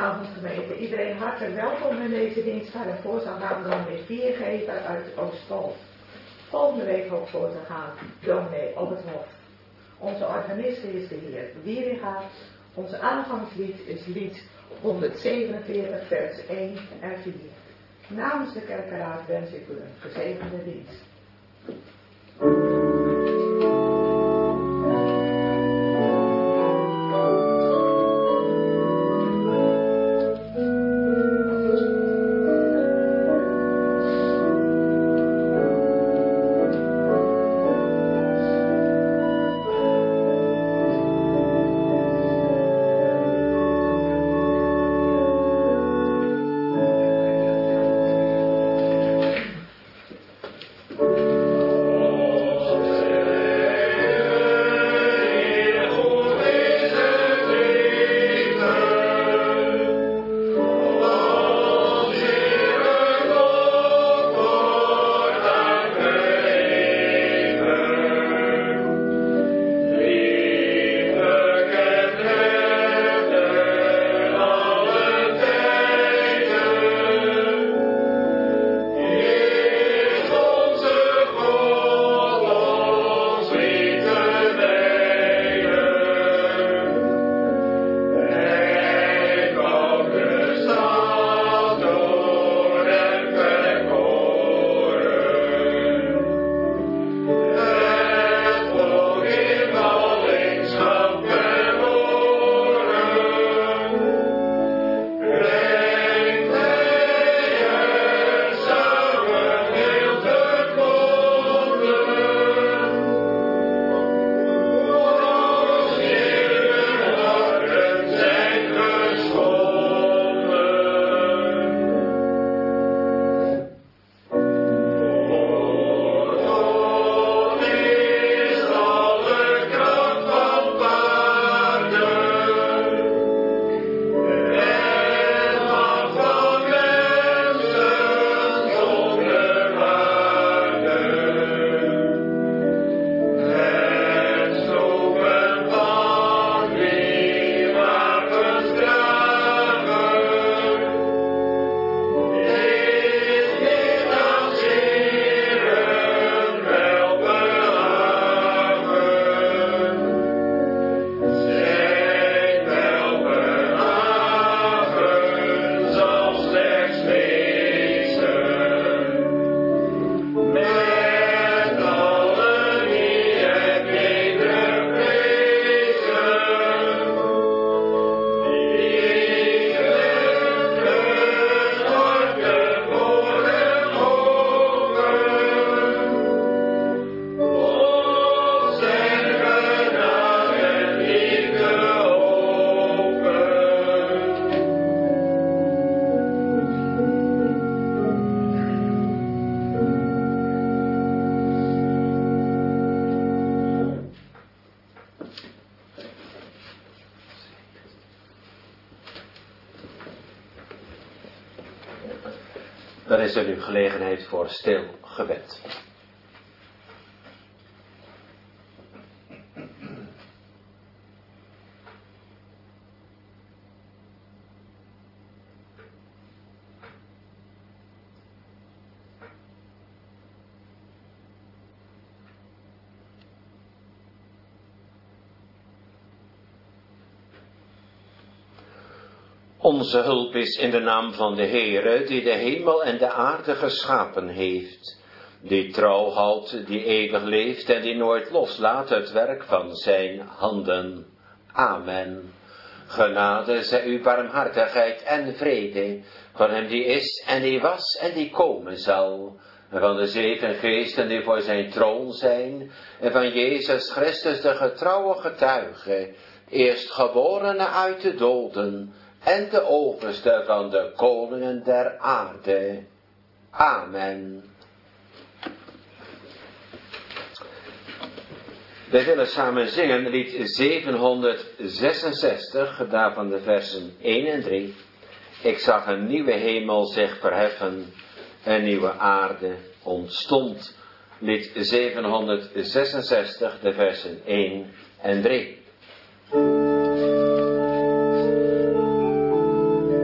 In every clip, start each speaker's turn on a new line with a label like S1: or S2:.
S1: Goedenavond gemeente. Iedereen hartelijk welkom in deze dienst. Daarvoor zal gaan we dominee Viergever uit Oostholt. Volgende week ook voor te gaan dominee op het hof. Onze organist is de heer Wieringa. Onze aanvangslied is lied 147 vers 1 en 4. Namens de kerkenraad wens ik u een gezegende dienst.
S2: Dan is er nu gelegenheid voor stil gebed. Onze hulp is in de naam van de Heere, die de hemel en de aarde geschapen heeft, die trouw houdt, die eeuwig leeft en die nooit loslaat het werk van zijn handen. Amen. Genade zij u, barmhartigheid en vrede van hem die is en die was en die komen zal, en van de 7 geesten die voor zijn troon zijn, en van Jezus Christus de getrouwe getuige, eerstgeborene uit de doden, en de overste van de koningen der aarde. Amen. We willen samen zingen lied 766, daarvan de versen 1 en 3. Ik zag een nieuwe hemel zich verheffen, een nieuwe aarde ontstond. Lied 766, de versen 1 en 3.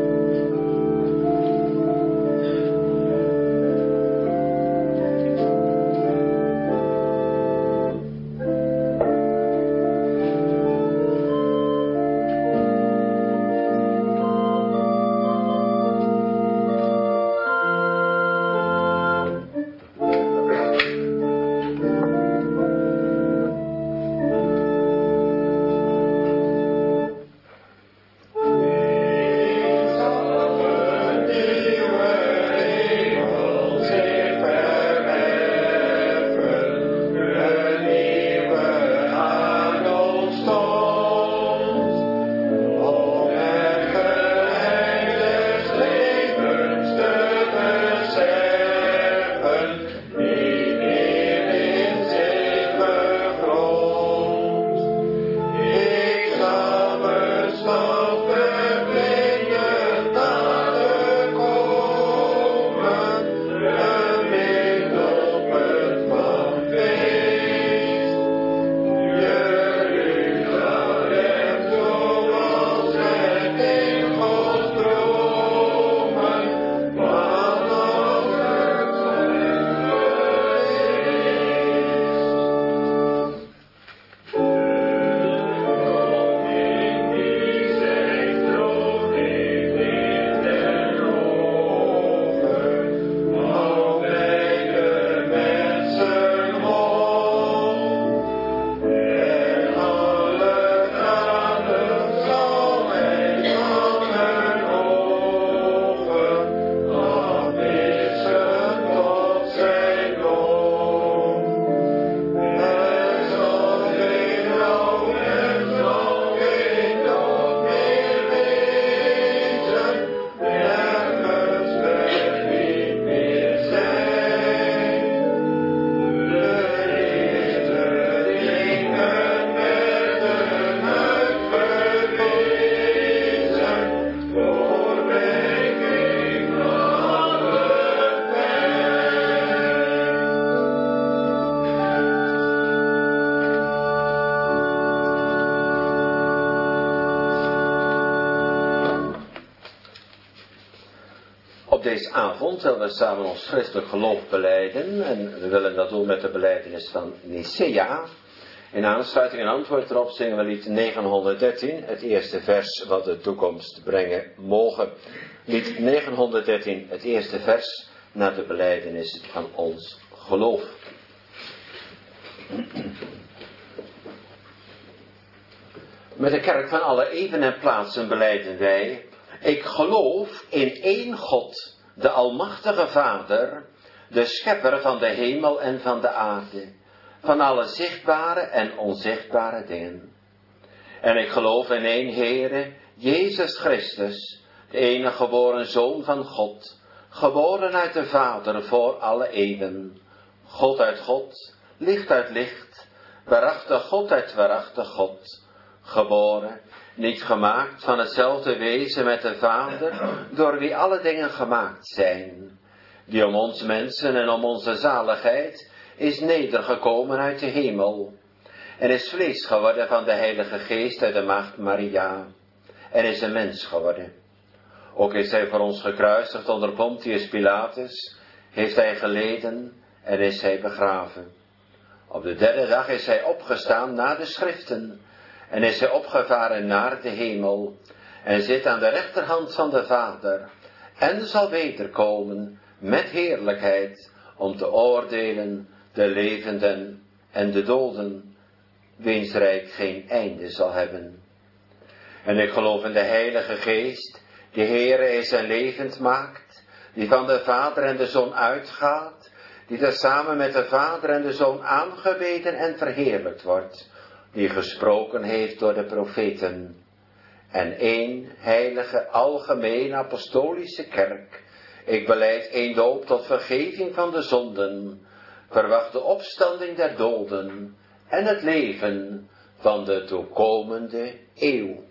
S2: Op deze avond willen we samen ons christelijk geloof belijden. En we willen dat doen met de belijdenis van Nicea. In aansluiting en antwoord erop zingen we lied 913, het eerste vers wat de toekomst brengen mogen. Lied 913, het eerste vers naar de belijdenis van ons geloof. Met de kerk van alle even en plaatsen belijden wij: ik geloof in één God, de almachtige Vader, de schepper van de hemel en van de aarde, van alle zichtbare en onzichtbare dingen. En ik geloof in één Heere, Jezus Christus, de enige geboren Zoon van God, geboren uit de Vader voor alle eeuwen, God uit God, licht uit licht, waarachtig God uit waarachtig God, geboren, niet gemaakt van hetzelfde wezen met de Vader, door wie alle dingen gemaakt zijn, die om ons mensen en om onze zaligheid is nedergekomen uit de hemel, en is vlees geworden van de Heilige Geest uit de maagd Maria, en is een mens geworden. Ook is hij voor ons gekruisigd onder Pontius Pilatus, heeft hij geleden en is hij begraven. Op de derde dag is hij opgestaan na de schriften, en is hij opgevaren naar de hemel, en zit aan de rechterhand van de Vader, en zal wederkomen met heerlijkheid, om te oordelen de levenden en de doden, wiens rijk geen einde zal hebben. En ik geloof in de Heilige Geest, die Heere is en levend maakt, die van de Vader en de Zoon uitgaat, die daar samen met de Vader en de Zoon aangebeden en verheerlijkt wordt, die gesproken heeft door de profeten. En één heilige, algemeen apostolische kerk. Ik belijd één doop tot vergeving van de zonden, verwacht de opstanding der doden en het leven van de toekomende eeuw.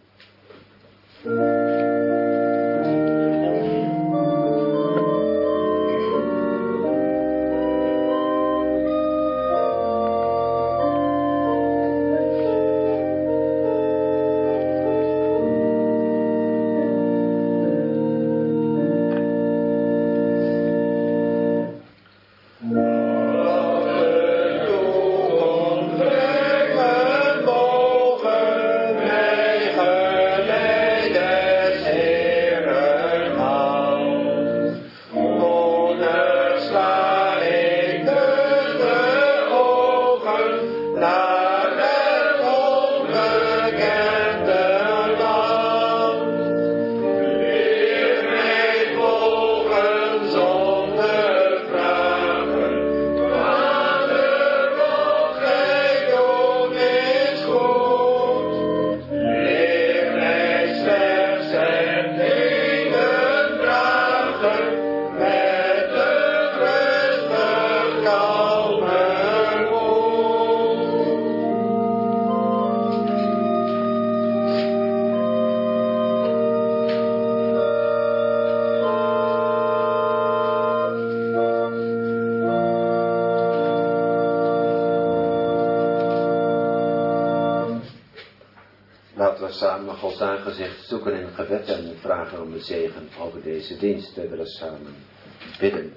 S2: Laten we samen Gods aangezicht zoeken in gebed en vragen om de zegen over deze dienst. We willen samen bidden.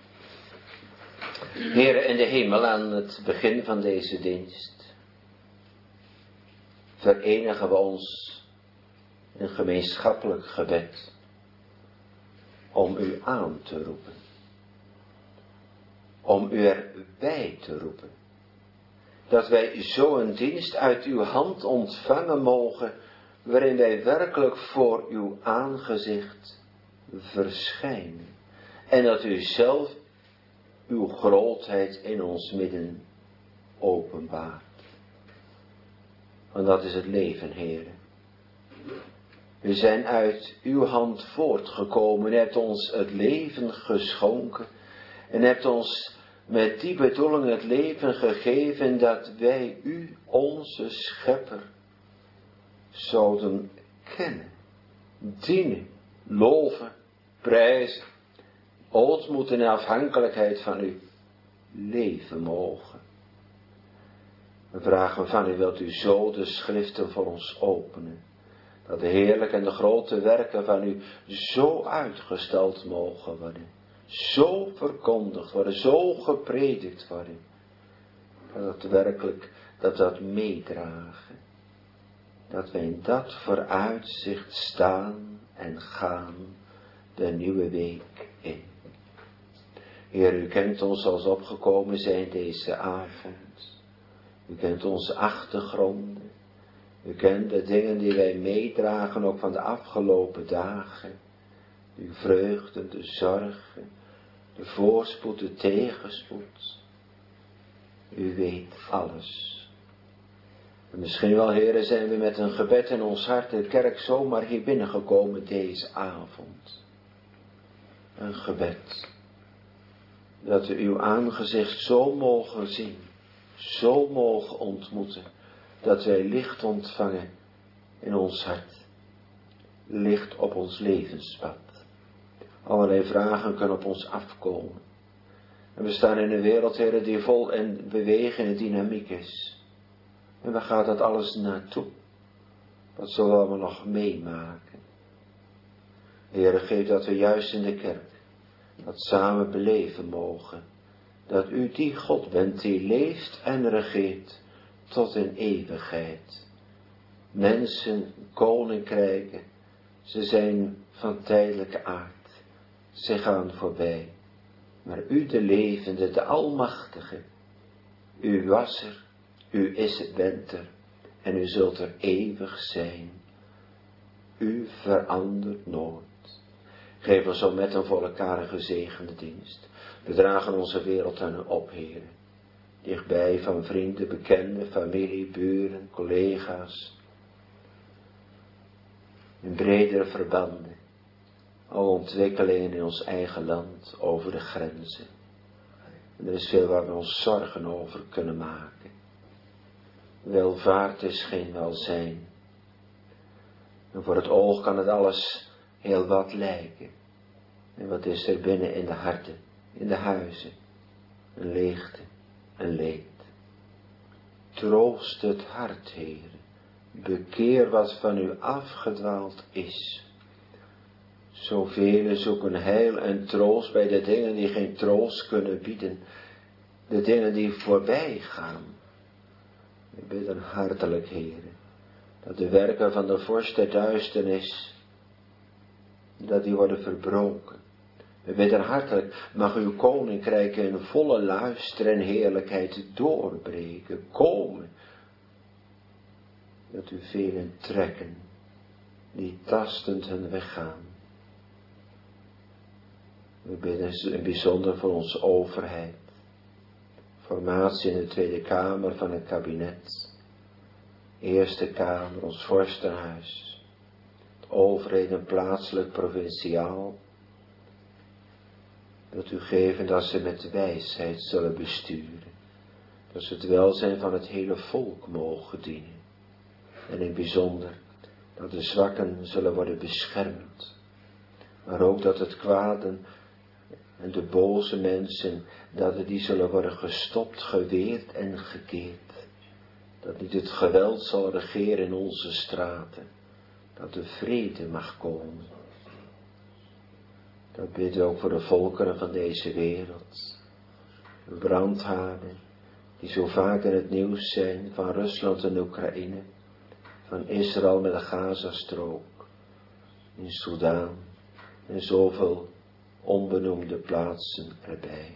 S2: Heere in de hemel, aan het begin van deze dienst verenigen we ons in gemeenschappelijk gebed om u aan te roepen. Om u erbij te roepen. Dat wij zo'n dienst uit uw hand ontvangen mogen, waarin wij werkelijk voor uw aangezicht verschijnen. En dat u zelf uw grootheid in ons midden openbaart. Want dat is het leven, Heere. We zijn uit uw hand voortgekomen, u hebt ons het leven geschonken en hebt ons met die bedoeling het leven gegeven dat wij u, onze schepper, zouden kennen, dienen, loven, prijzen, ootmoed in afhankelijkheid van u leven mogen. We vragen van u, wilt u zo de schriften voor ons openen, Dat de heerlijke en de grote werken van u zo uitgesteld mogen worden. Zo verkondigd worden, zo gepredikt worden. Dat werkelijk, dat meedragen. Dat wij in dat vooruitzicht staan en gaan de nieuwe week in. Heer, u kent ons als opgekomen zijn deze avond. U kent onze achtergronden. U kent de dingen die wij meedragen ook van de afgelopen dagen. Uw vreugden, de zorgen, de voorspoed, de tegenspoed. U weet alles. En misschien wel, heren, zijn we met een gebed in ons hart de kerk zomaar hier binnengekomen deze avond. Een gebed. Dat we uw aangezicht zo mogen zien, zo mogen ontmoeten, dat wij licht ontvangen in ons hart. Licht op ons levenspad. Allerlei vragen kunnen op ons afkomen. En we staan in een wereld, heren, die vol en bewegen en dynamiek is. En waar gaat dat alles naartoe? Wat zullen we nog meemaken? Heere, geef dat we juist in de kerk dat samen beleven mogen. Dat u die God bent die leeft en regeert tot in eeuwigheid. Mensen, koninkrijken, ze zijn van tijdelijke aard. Ze gaan voorbij. Maar u de levende, de almachtige, u was er, u is het, bent er, en u zult er eeuwig zijn. U verandert nooit. Geef ons zo met en voor elkaar een gezegende dienst. We dragen onze wereld aan u op, heren. Dichtbij van vrienden, bekenden, familie, buren, collega's. In bredere verbanden. Al ontwikkelingen in ons eigen land over de grenzen. En er is veel waar we ons zorgen over kunnen maken. Welvaart is geen welzijn. En voor het oog kan het alles heel wat lijken. En wat is er binnen in de harten, in de huizen? Een leegte, een leed. Troost het hart, Heer. Bekeer wat van u afgedwaald is. Zoveel zoeken heil en troost bij de dingen die geen troost kunnen bieden. De dingen die voorbij gaan. Ik bidden hartelijk, Heer, dat de werken van de vorst der duisternis, dat die worden verbroken. We bidden hartelijk, mag uw koninkrijk in volle luister en heerlijkheid doorbreken, komen. Dat u velen trekken, die tastend hun weg gaan. We bidden in bijzonder voor onze overheid. Formatie in de Tweede Kamer van het kabinet. Eerste Kamer, ons vorstenhuis. Overheden plaatselijk, provinciaal. Dat u geven dat ze met wijsheid zullen besturen. Dat ze het welzijn van het hele volk mogen dienen. En in bijzonder dat de zwakken zullen worden beschermd. Maar ook dat het kwade en de boze mensen, dat die zullen worden gestopt, geweerd en gekeerd. Dat niet het geweld zal regeren in onze straten. Dat de vrede mag komen. Dat bidden we ook voor de volkeren van deze wereld. De brandhaarden, die zo vaak in het nieuws zijn, van Rusland en Oekraïne. Van Israël met de Gazastrook. In Soudaan. En zoveel onbenoemde plaatsen erbij.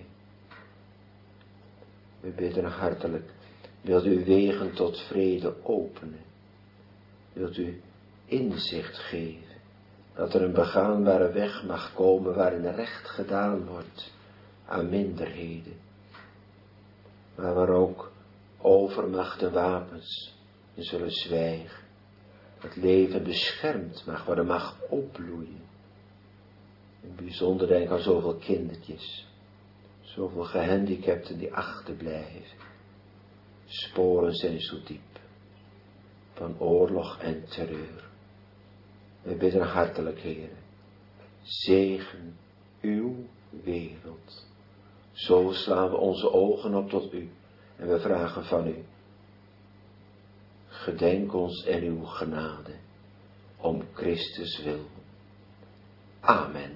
S2: We bidden hartelijk, wilt u wegen tot vrede openen. Wilt u inzicht geven, dat er een begaanbare weg mag komen waarin recht gedaan wordt aan minderheden. Maar waar ook overmacht en wapens in zullen zwijgen. Het leven beschermd mag worden, mag opbloeien. In bijzonder denk aan zoveel kindertjes, zoveel gehandicapten die achterblijven. Sporen zijn zo diep, van oorlog en terreur. We bidden hartelijk, Heer, zegen uw wereld. Zo slaan we onze ogen op tot u en we vragen van u. Gedenk ons in uw genade. om Christus wil. Amen.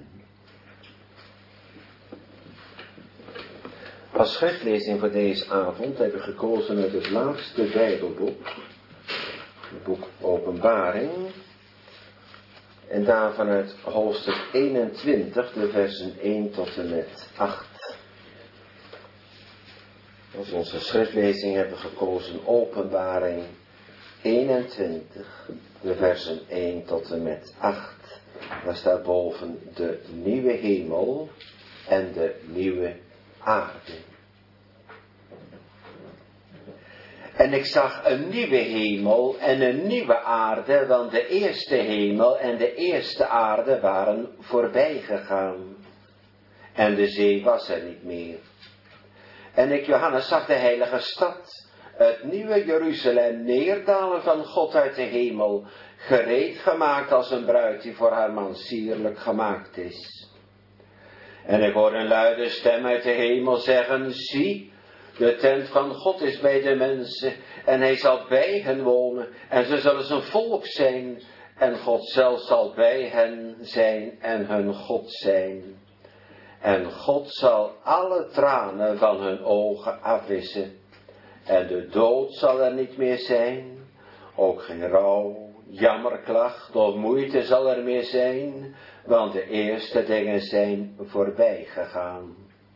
S2: Als schriftlezing voor deze avond heb ik gekozen uit het laatste Bijbelboek, het boek Openbaring, en daarvan uit hoofdstuk 21, de versen 1 tot en met 8. Als onze schriftlezing hebben we gekozen Openbaring 21, de versen 1 tot en met 8. Daar staat boven de nieuwe hemel en de nieuwe aarde. En ik zag een nieuwe hemel en een nieuwe aarde, want de eerste hemel en de eerste aarde waren voorbij gegaan. En de zee was er niet meer. En ik, Johannes, zag de heilige stad, het nieuwe Jeruzalem, neerdalen van God uit de hemel, gereed gemaakt als een bruid die voor haar man sierlijk gemaakt is. En ik hoorde een luide stem uit de hemel zeggen, zie, de tent van God is bij de mensen, en hij zal bij hen wonen, en ze zullen zijn volk zijn, en God zelf zal bij hen zijn en hun God zijn. En God zal alle tranen van hun ogen afwissen, en de dood zal er niet meer zijn, ook geen rouw, jammerklacht of moeite zal er meer zijn, want de eerste dingen zijn voorbij gegaan.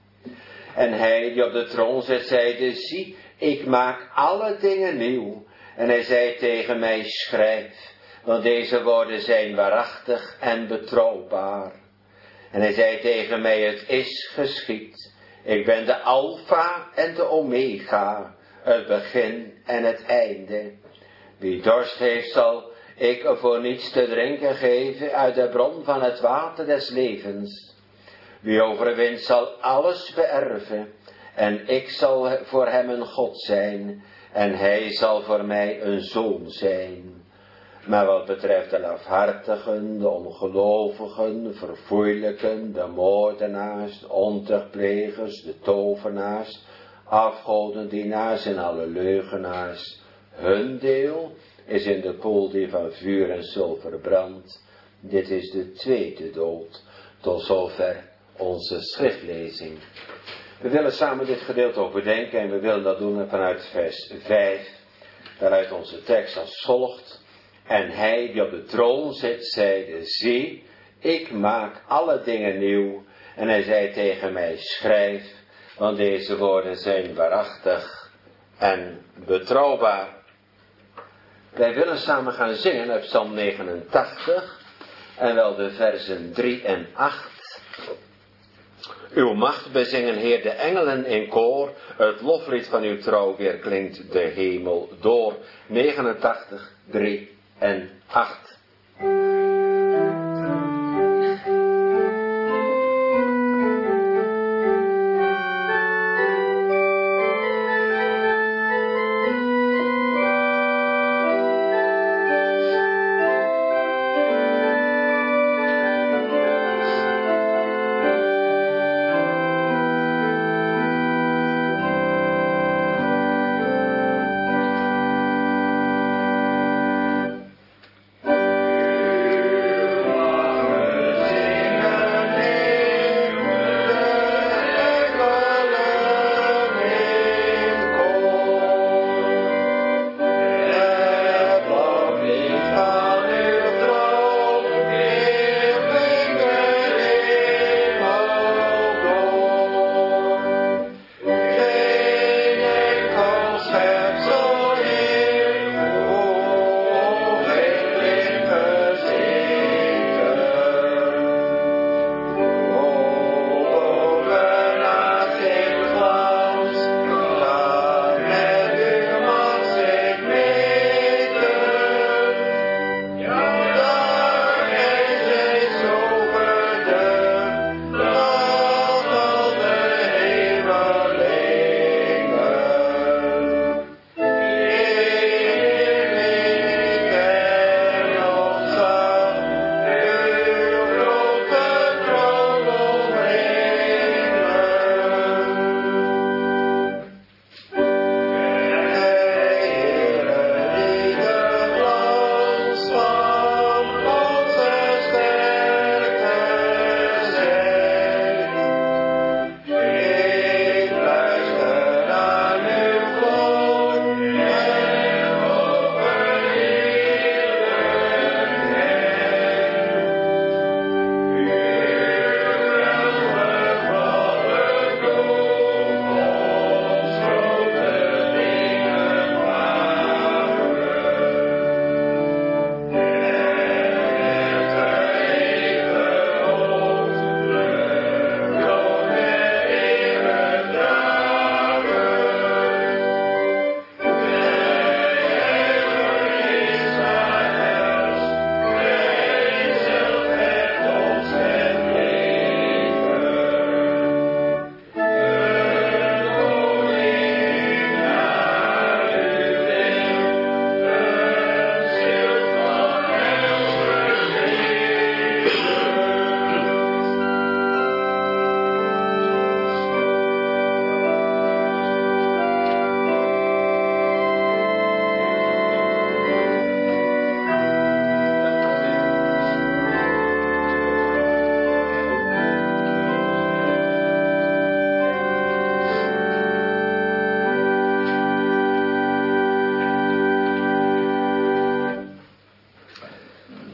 S2: En hij die op de troon zit, zeide, zie, ik maak alle dingen nieuw. En hij zei tegen mij, schrijf, want deze woorden zijn waarachtig en betrouwbaar. En hij zei tegen mij, het is geschied. Ik ben de Alpha en de Omega, het begin en het einde. Wie dorst heeft, zal ik voor niets te drinken geven uit de bron van het water des levens. Wie overwint zal alles beërven, en ik zal voor hem een God zijn, en hij zal voor mij een zoon zijn. Maar wat betreft de lafhartigen, de ongelovigen, verfoeilijken, de moordenaars, de ontuchtplegers, de tovenaars, afgodendienaars en alle leugenaars, hun deel is in de poel die van vuur en zilver brandt. Dit is de tweede dood. Tot zover onze schriftlezing. We willen samen dit gedeelte overdenken en we willen dat doen vanuit vers 5. Daaruit onze tekst als volgt. En hij die op de troon zit, zeide, zie, ik maak alle dingen nieuw. En hij zei tegen mij, schrijf, want deze woorden zijn waarachtig en betrouwbaar. Wij willen samen gaan zingen uit Psalm 89 en wel de versen 3 en 8. Uw macht bezingen, Heer, de engelen in koor. Het loflied van uw trouw weerklinkt de hemel door. 89, 3 en 8.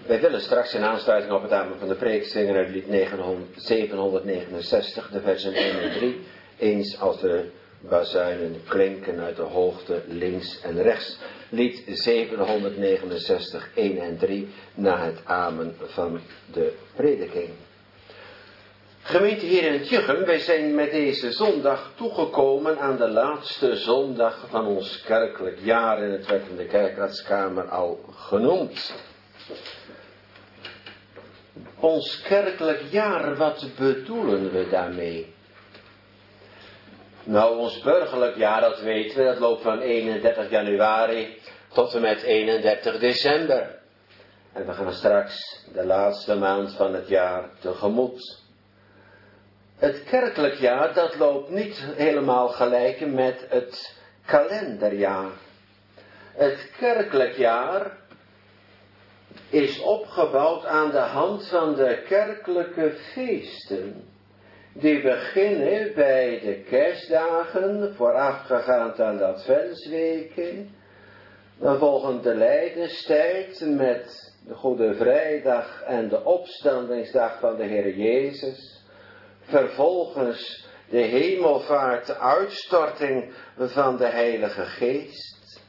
S2: Wij willen straks in aansluiting op het amen van de preek zingen uit lied 769, de versen 1 en 3. Eens als de bazuinen klinken uit de hoogte links en rechts. Lied 769, 1 en 3, na het amen van de prediking. Gemeente hier in het Juchem, wij zijn met deze zondag toegekomen aan de laatste zondag van ons kerkelijk jaar, en het werd in de kerkraadskamer al genoemd. Ons kerkelijk jaar, wat bedoelen we daarmee? Nou, ons burgerlijk jaar, dat weten we, dat loopt van 31 januari tot en met 31 december. En we gaan straks de laatste maand van het jaar tegemoet. Het kerkelijk jaar, dat loopt niet helemaal gelijk met het kalenderjaar. Het kerkelijk jaar is opgebouwd aan de hand van de kerkelijke feesten. Die beginnen bij de kerstdagen, voorafgegaan aan de adventsweken. Dan volgen de lijdenstijd met de Goede Vrijdag en de opstandingsdag van de Heer Jezus. Vervolgens de hemelvaart, de uitstorting van de Heilige Geest.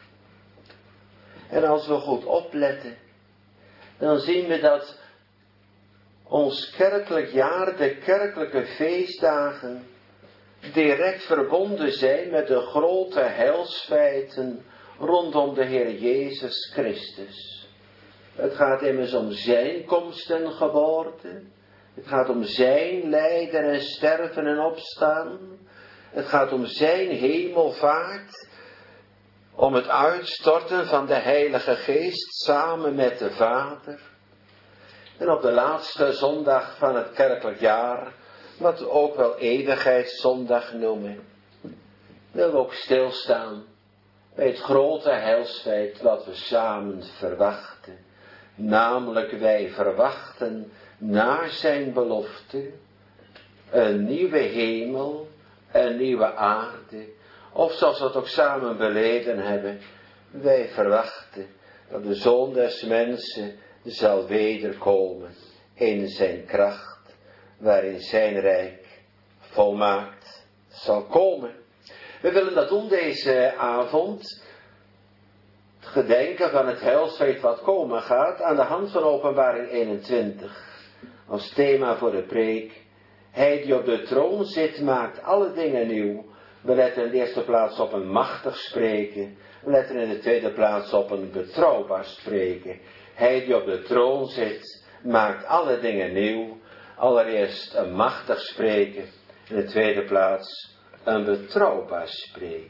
S2: En als we goed opletten, dan zien we dat ons kerkelijk jaar, de kerkelijke feestdagen, direct verbonden zijn met de grote heilsfeiten rondom de Heer Jezus Christus. Het gaat immers om zijn komst en geboorte. Het gaat om zijn lijden en sterven en opstaan. Het gaat om zijn hemelvaart. Om het uitstorten van de Heilige Geest samen met de Vader. En op de laatste zondag van het kerkelijk jaar, wat we ook wel eeuwigheidszondag noemen, willen we ook stilstaan bij het grote heilsfeit wat we samen verwachten. Namelijk wij verwachten naar zijn belofte een nieuwe hemel, een nieuwe aarde. Of zoals we het ook samen beleden hebben, wij verwachten dat de Zoon des Mensen zal wederkomen in zijn kracht, waarin zijn rijk volmaakt zal komen. We willen dat doen deze avond, het gedenken van het heilsfeit wat komen gaat, aan de hand van Openbaring 21. Als thema voor de preek, hij die op de troon zit maakt alle dingen nieuw. We letten in de eerste plaats op een machtig spreken. We letten in de tweede plaats op een betrouwbaar spreken. Hij die op de troon zit, maakt alle dingen nieuw. Allereerst een machtig spreken. In de tweede plaats een betrouwbaar spreken.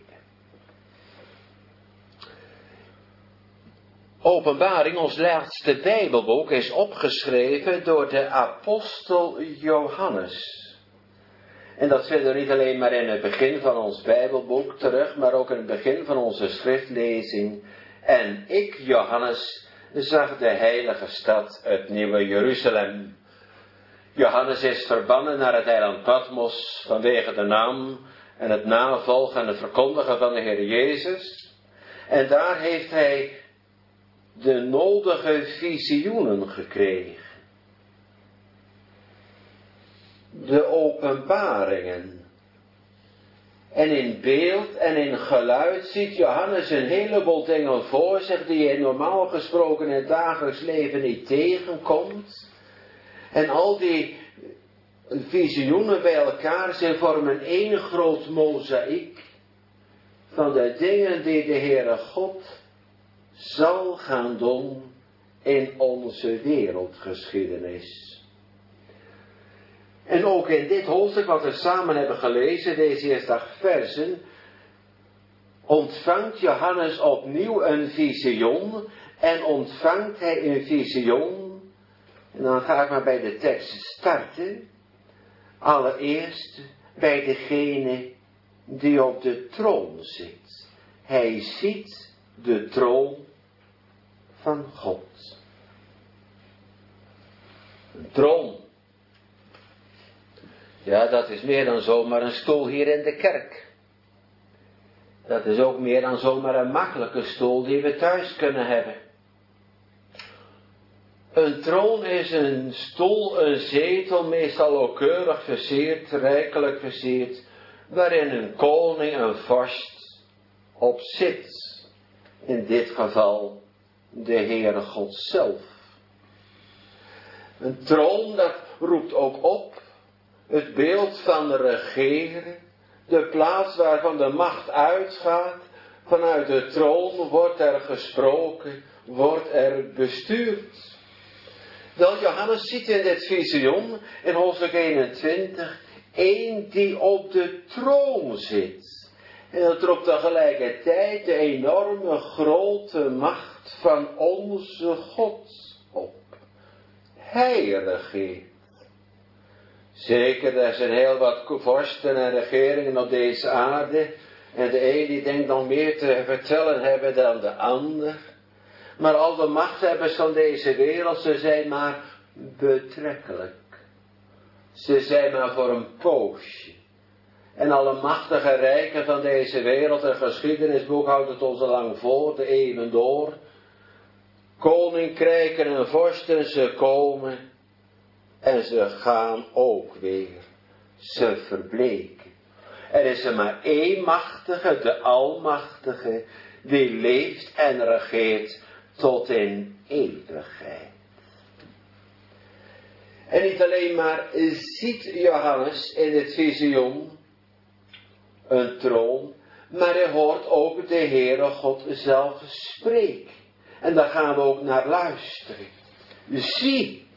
S2: Openbaring, ons laatste Bijbelboek, is opgeschreven door de apostel Johannes. En dat vinden we niet alleen maar in het begin van ons Bijbelboek terug, maar ook in het begin van onze schriftlezing. En ik, Johannes, zag de heilige stad, het nieuwe Jeruzalem. Johannes is verbannen naar het eiland Patmos vanwege de naam en het navolgen en het verkondigen van de Heer Jezus. En daar heeft hij de nodige visioenen gekregen. De openbaringen. En in beeld en in geluid ziet Johannes een heleboel dingen voor zich die je normaal gesproken in het dagelijks leven niet tegenkomt. En al die visioenen bij elkaar, ze vormen één groot mozaïek van de dingen die de Heere God zal gaan doen in onze wereldgeschiedenis. En ook in dit hoofdstuk wat we samen hebben gelezen, deze eerste 8 versen, ontvangt Johannes opnieuw een visioen. En ontvangt hij een visioen, en dan ga ik maar bij de tekst starten. Allereerst bij degene die op de troon zit. Hij ziet de troon van God. Een troon. Ja, dat is meer dan zomaar een stoel hier in de kerk. Dat is ook meer dan zomaar een makkelijke stoel die we thuis kunnen hebben. Een troon is een stoel, een zetel, meestal ook keurig versierd, rijkelijk versierd, waarin een koning, een vorst op zit. In dit geval de Heere God zelf. Een troon, dat roept ook op het beeld van de regeren, de plaats waarvan de macht uitgaat. Vanuit de troon wordt er gesproken, wordt er bestuurd. Wel, Johannes ziet in dit visioen, in hoofdstuk 21, één die op de troon zit. En dat roept tegelijkertijd de enorme grote macht van onze God op. Hij regeert. Zeker, er zijn heel wat vorsten en regeringen op deze aarde. En de een die denkt nog meer te vertellen hebben dan de ander. Maar al de machthebbers van deze wereld, ze zijn maar betrekkelijk. Ze zijn maar voor een poosje. En alle machtige rijken van deze wereld, en geschiedenisboek houdt het ons al lang voor, de eeuwen door. Koninkrijken en vorsten, ze komen en ze gaan ook weer. Ze verbleken. Er is er maar één machtige, de Almachtige, die leeft en regeert tot in eeuwigheid. En niet alleen maar ziet Johannes in het visioen een troon, maar hij hoort ook de Heere God zelf spreken. En daar gaan we ook naar luisteren. Zie.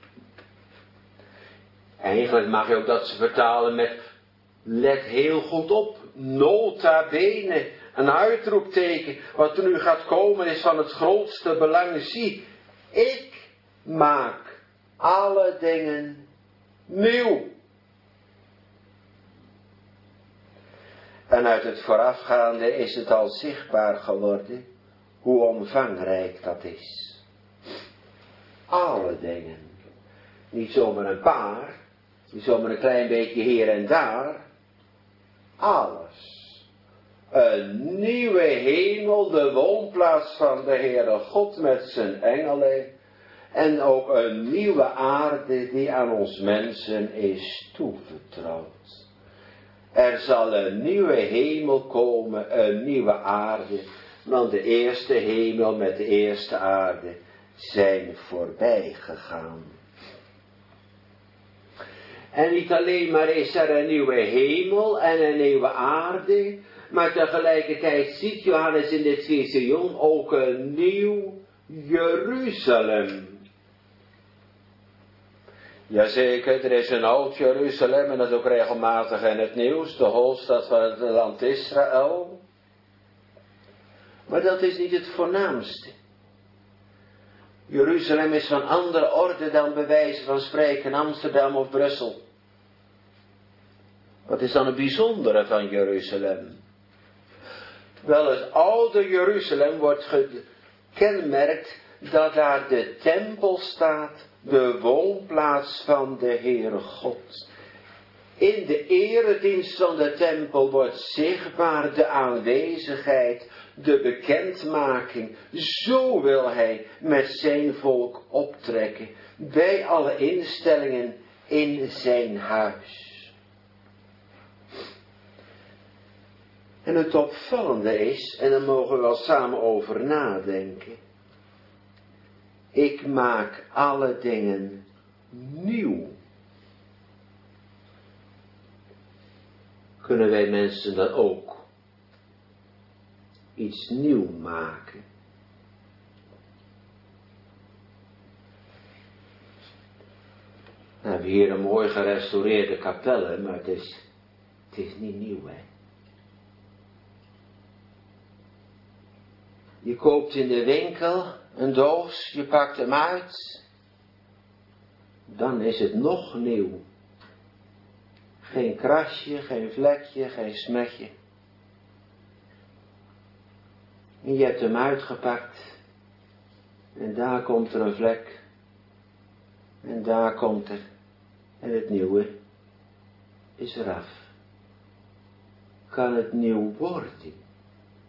S2: Eigenlijk mag je ook dat ze vertalen met let heel goed op, nota bene, een uitroepteken. Wat er nu gaat komen is van het grootste belang. Zie, ik maak alle dingen nieuw. En uit het voorafgaande is het al zichtbaar geworden hoe omvangrijk dat is. Alle dingen. Niet zomaar een paar, niet zomaar een klein beetje hier en daar. Alles. Een nieuwe hemel, de woonplaats van de Heere God met zijn engelen. En ook een nieuwe aarde die aan ons mensen is toevertrouwd. Er zal een nieuwe hemel komen, een nieuwe aarde. Want de eerste hemel met de eerste aarde zijn voorbij gegaan. En niet alleen maar is er een nieuwe hemel en een nieuwe aarde, maar tegelijkertijd ziet Johannes in dit visioen ook een nieuw Jeruzalem. Jazeker, er is een oud Jeruzalem en dat is ook regelmatig in het nieuws, de hoofdstad van het land Israël. Maar dat is niet het voornaamste. Jeruzalem is van andere orde dan bij wijze van spreken Amsterdam of Brussel. Wat is dan het bijzondere van Jeruzalem? Wel, het oude Jeruzalem wordt gekenmerkt dat daar de tempel staat, de woonplaats van de Heere God. In de eredienst van de tempel wordt zichtbaar de aanwezigheid, de bekendmaking. Zo wil hij met zijn volk optrekken, bij alle instellingen in zijn huis. En het opvallende is, en daar mogen we wel samen over nadenken. Ik maak alle dingen nieuw. Kunnen wij mensen dan ook iets nieuw maken? We hebben hier een mooi gerestaureerde kapel, maar het is niet nieuw, hè. Je koopt in de winkel een doos, je pakt hem uit, dan is het nog nieuw. Geen krasje, geen vlekje, geen smetje. En je hebt hem uitgepakt. En daar komt er een vlek. En daar komt er. En het nieuwe is eraf. Kan het nieuw worden?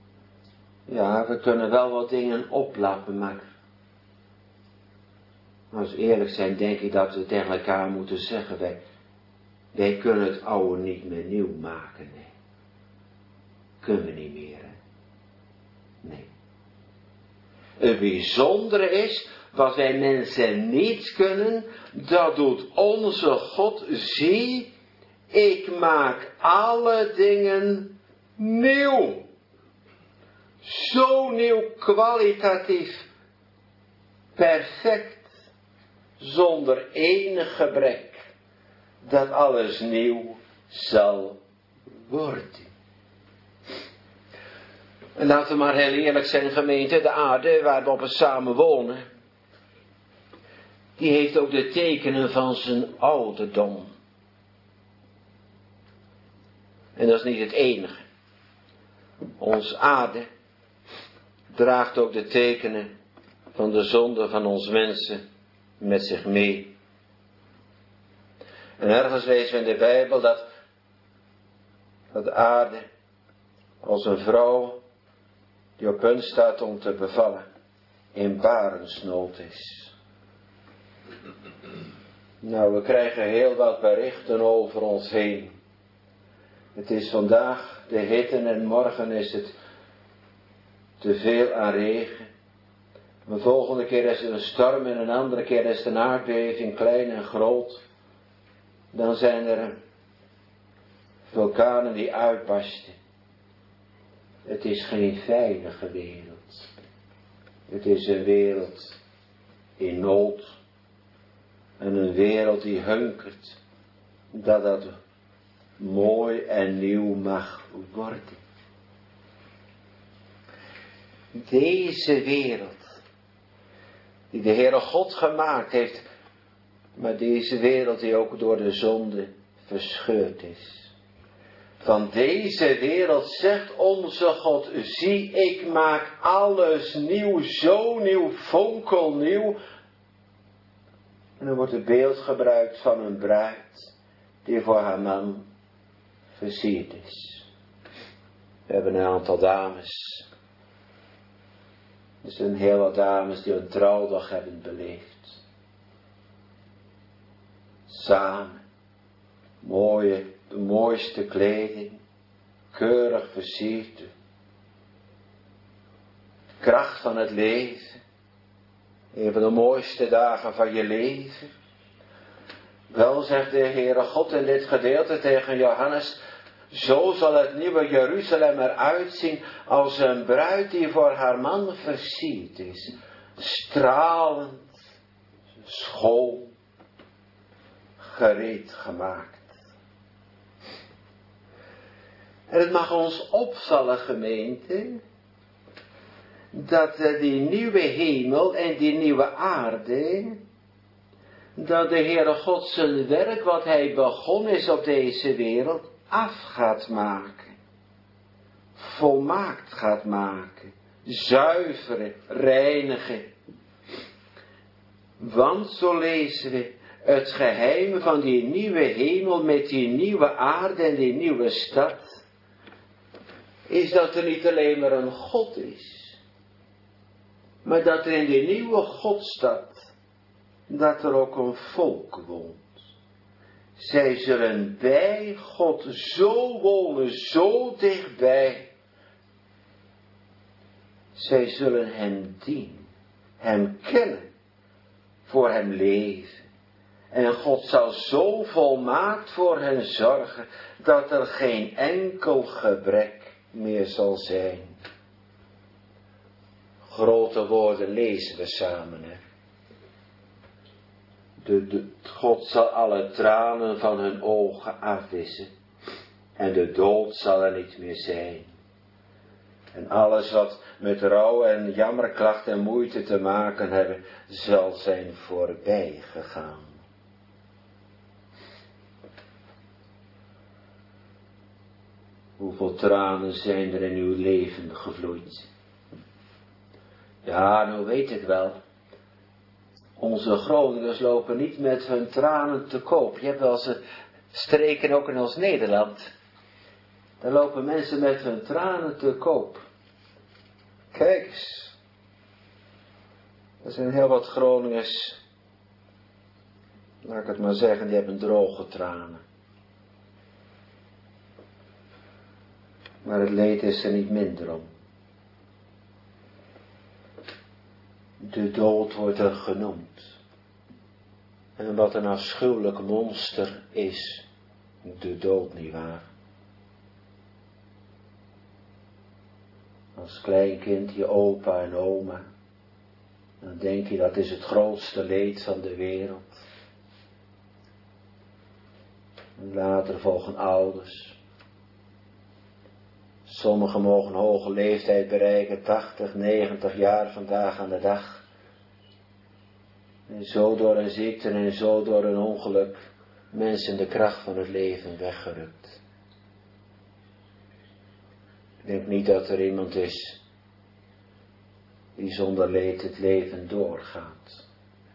S2: Ja, we kunnen wel wat dingen oplappen, maar Als we eerlijk zijn, denk ik dat we tegen elkaar moeten zeggen, wij kunnen het oude niet meer nieuw maken, nee. Kunnen we niet meer, hè? Nee. Het bijzondere is, wat wij mensen niet kunnen, dat doet onze God. Zie, ik maak alle dingen nieuw. Zo nieuw, kwalitatief, perfect, zonder enig gebrek, dat alles nieuw zal worden. En laten we maar heel eerlijk zijn, gemeente, de aarde waar we op samen wonen, die heeft ook de tekenen van zijn ouderdom. En dat is niet het enige. Ons aarde draagt ook de tekenen van de zonde van ons mensen met zich mee. En ergens lezen we in de Bijbel dat de aarde als een vrouw die op punt staat om te bevallen in barensnood is. Nou, we krijgen heel wat berichten over ons heen. Het is vandaag de hitte en morgen is het te veel aan regen. De volgende keer is het een storm en een andere keer is het een aardbeving, klein en groot. Dan zijn er vulkanen die uitbarsten. Het is geen veilige wereld. Het is een wereld in nood. En een wereld die hunkert dat dat mooi en nieuw mag worden. Deze wereld die de Heere God gemaakt heeft, maar deze wereld die ook door de zonde verscheurd is. Van deze wereld zegt onze God, zie, ik maak alles nieuw, zo nieuw, fonkelnieuw. En er wordt het beeld gebruikt van een bruid die voor haar man versierd is. We hebben een aantal dames. Er zijn heel wat dames die een trouwdag hebben beleefd. Samen. De mooiste kleding. Keurig versierd. Kracht van het leven. Een van de mooiste dagen van je leven. Wel, zegt de Heere God in dit gedeelte tegen Johannes, zo zal het nieuwe Jeruzalem eruit zien als een bruid die voor haar man versierd is. Stralend, schoon, gereed gemaakt. En het mag ons opvallen, gemeente, dat die nieuwe hemel en die nieuwe aarde, dat de Heere God zijn werk, wat hij begonnen is op deze wereld, af gaat maken. Volmaakt gaat maken. Zuiveren, reinigen. Want, zo lezen we, het geheim van die nieuwe hemel met die nieuwe aarde en die nieuwe stad, is dat er niet alleen maar een God is, maar dat er in die nieuwe Godstad, dat er ook een volk woont. Zij zullen bij God zo wonen, zo dichtbij. Zij zullen hem dienen, hem kennen, voor hem leven. En God zal zo volmaakt voor hen zorgen, dat er geen enkel gebrek meer zal zijn. Grote woorden lezen we samen, hè. God zal alle tranen van hun ogen afwissen. En de dood zal er niet meer zijn. En alles wat met rouw en jammerklacht en moeite te maken hebben, zal zijn voorbij gegaan. Hoeveel tranen zijn er in uw leven gevloeid? Ja, nou weet ik wel. Onze Groningers lopen niet met hun tranen te koop. Je hebt wel eens streken ook in ons Nederland. Daar lopen mensen met hun tranen te koop. Kijk eens. Er zijn heel wat Groningers laat ik het maar zeggen, die hebben droge tranen. Maar het leed is er niet minder om. De dood wordt er genoemd. En wat een afschuwelijk monster is de dood, nietwaar? Als kleinkind je opa en oma, dan denk je dat is het grootste leed van de wereld. En later volgen ouders. Sommigen mogen hoge leeftijd bereiken, 80, 90 jaar vandaag aan de dag. En zo door een ziekte en zo door een ongeluk mensen de kracht van het leven weggerukt. Ik denk niet dat er iemand is die zonder leed het leven doorgaat.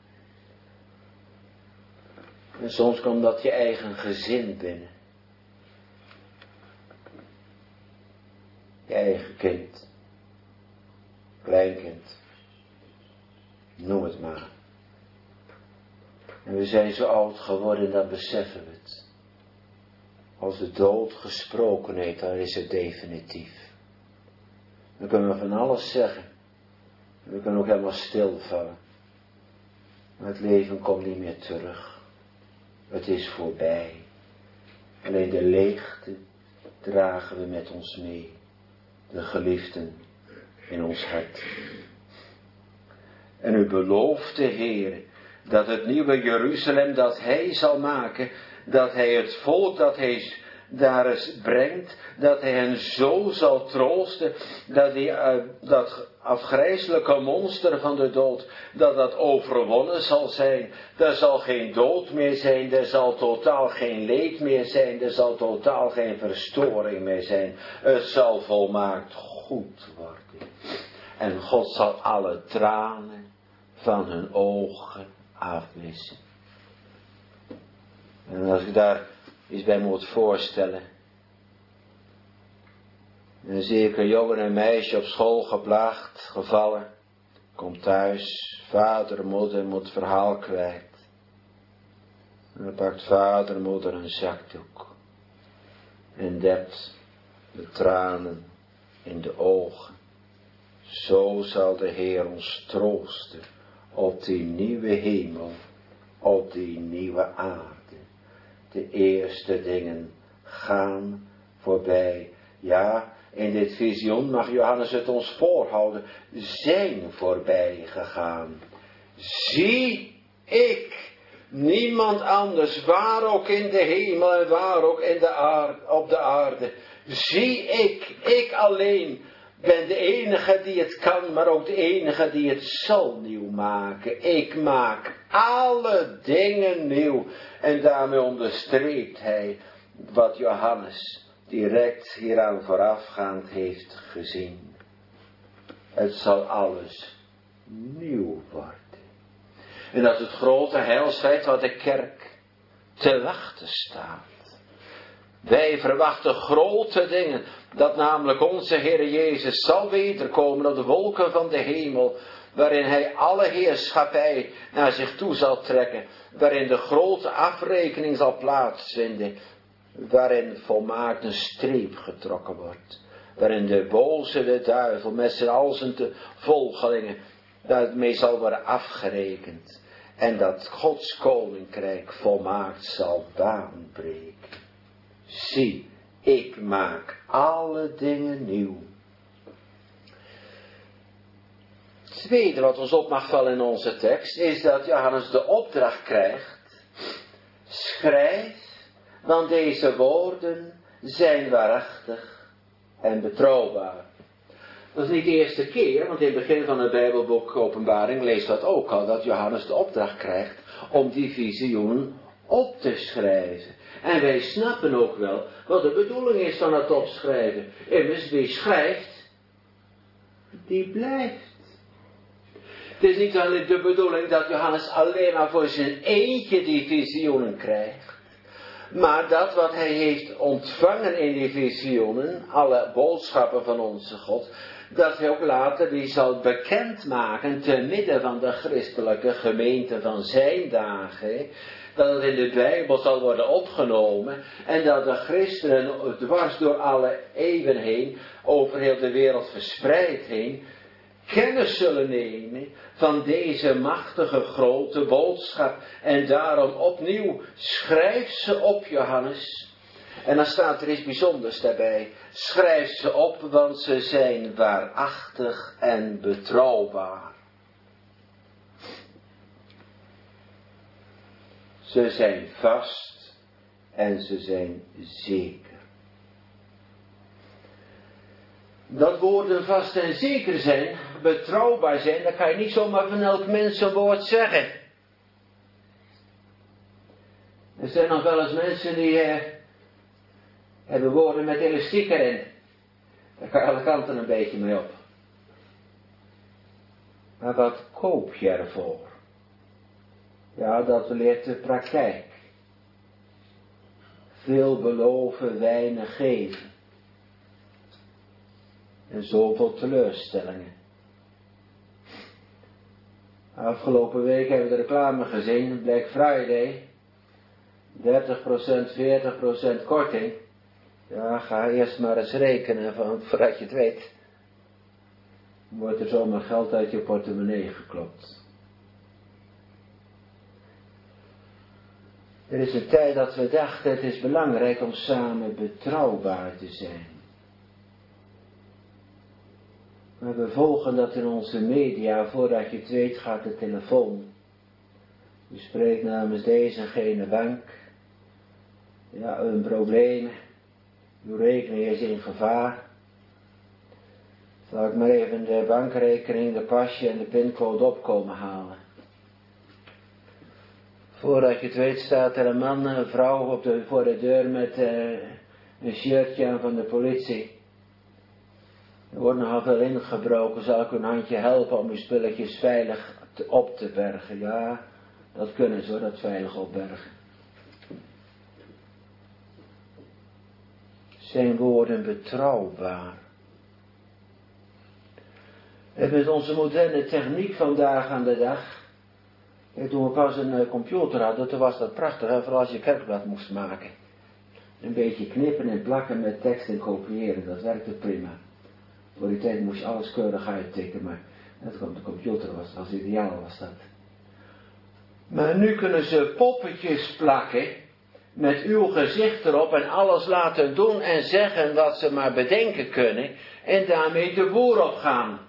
S2: En soms komt dat je eigen gezin binnen. Je eigen kind, kleinkind, noem het maar. En we zijn zo oud geworden, dan beseffen we het. Als de dood gesproken heeft, dan is het definitief. Dan kunnen we van alles zeggen. En we kunnen ook helemaal stilvallen. Maar het leven komt niet meer terug. Het is voorbij. Alleen de leegte dragen we met ons mee. De geliefden in ons hart. En u belooft de Heer dat het nieuwe Jeruzalem dat Hij zal maken, dat Hij het volk dat Hij daar eens brengt, dat Hij hen zo zal troosten, dat dat afgrijselijke monster van de dood, dat overwonnen zal zijn. Er zal geen dood meer zijn, er zal totaal geen leed meer zijn, er zal totaal geen verstoring meer zijn. Het zal volmaakt goed worden. En God zal alle tranen van hun ogen afwissen. En als ik daar iets bij moet voorstellen, dan zie ik een jongen en een meisje op school geplaagd, gevallen, komt thuis, vader, moeder moet het verhaal kwijt. En dan pakt vader, moeder een zakdoek en dept de tranen in de ogen. Zo zal de Heer ons troosten op die nieuwe hemel, op die nieuwe aarde. De eerste dingen gaan voorbij. Ja, in dit visioen mag Johannes het ons voorhouden, zijn voorbij gegaan. Zie ik, niemand anders, waar ook in de hemel en waar ook in op de aarde. Zie ik alleen ben de enige die het kan, maar ook de enige die het zal nieuw maken. Ik maak alle dingen nieuw. En daarmee onderstreept hij wat Johannes direct hieraan voorafgaand heeft gezien. Het zal alles nieuw worden. En dat het grote heilsfeit wat de kerk te wachten staat. Wij verwachten grote dingen, dat namelijk onze Heer Jezus zal wederkomen op de wolken van de hemel, waarin Hij alle heerschappij naar zich toe zal trekken, waarin de grote afrekening zal plaatsvinden, waarin volmaakt een streep getrokken wordt, waarin de boze, de duivel, met al zijn volgelingen, daarmee zal worden afgerekend, en dat Gods koninkrijk volmaakt zal baanbreken. Zie, ik maak alle dingen nieuw. Het tweede wat ons op mag vallen in onze tekst is dat Johannes de opdracht krijgt. Schrijf, want deze woorden zijn waarachtig en betrouwbaar. Dat is niet de eerste keer, want in het begin van het Bijbelboek Openbaring leest dat ook al, dat Johannes de opdracht krijgt om die visioen op te schrijven. En wij snappen ook wel wat de bedoeling is van het opschrijven. Immers, wie schrijft, die blijft. Het is niet alleen de bedoeling dat Johannes alleen maar voor zijn eentje die visioenen krijgt. Maar dat wat hij heeft ontvangen in die visioenen, alle boodschappen van onze God, dat hij ook later die zal bekendmaken te midden van de christelijke gemeente van zijn dagen. Dat het in de Bijbel zal worden opgenomen en dat de christenen dwars door alle eeuwen heen, over heel de wereld verspreid heen, kennis zullen nemen van deze machtige grote boodschap. En daarom opnieuw schrijf ze op, Johannes. En dan staat er iets bijzonders daarbij. Schrijf ze op, want ze zijn waarachtig en betrouwbaar. Ze zijn vast en ze zijn zeker. Dat woorden vast en zeker zijn, betrouwbaar zijn, dat kan je niet zomaar van elk mens een woord zeggen. Er zijn nog wel eens mensen die hebben woorden met elastiek erin. Daar kan je alle kanten een beetje mee op. Maar wat koop je ervoor? Ja, dat leert de praktijk. Veel beloven, weinig geven. En zoveel teleurstellingen. Afgelopen week hebben we de reclame gezien, Black Friday. 30%, 40% korting. Ja, ga eerst maar eens rekenen, voordat je het weet. Wordt er zomaar geld uit je portemonnee geklopt. Er is een tijd dat we dachten, het is belangrijk om samen betrouwbaar te zijn. Maar we volgen dat in onze media, voordat je het weet gaat de telefoon. Je spreekt namens deze en gene bank. Ja, een probleem. Uw rekening is in gevaar. Zal ik maar even de bankrekening, de pasje en de pincode opkomen halen. Voordat je het weet staat er een man en een vrouw voor de deur met een shirtje aan van de politie. Er wordt nogal veel ingebroken, zal ik u een handje helpen om uw spulletjes veilig op te bergen? Ja, dat kunnen ze hoor, dat veilig opbergen. Zijn woorden betrouwbaar? En met onze moderne techniek vandaag aan de dag. Toen we pas een computer hadden, toen was dat prachtig, hè, vooral als je kerkblad moest maken. Een beetje knippen en plakken met tekst en kopiëren, dat werkte prima. Voor die tijd moest je alles keurig uittikken, maar net kwam de computer, was ideaal was dat. Maar nu kunnen ze poppetjes plakken, met uw gezicht erop en alles laten doen en zeggen wat ze maar bedenken kunnen, en daarmee de boer op gaan.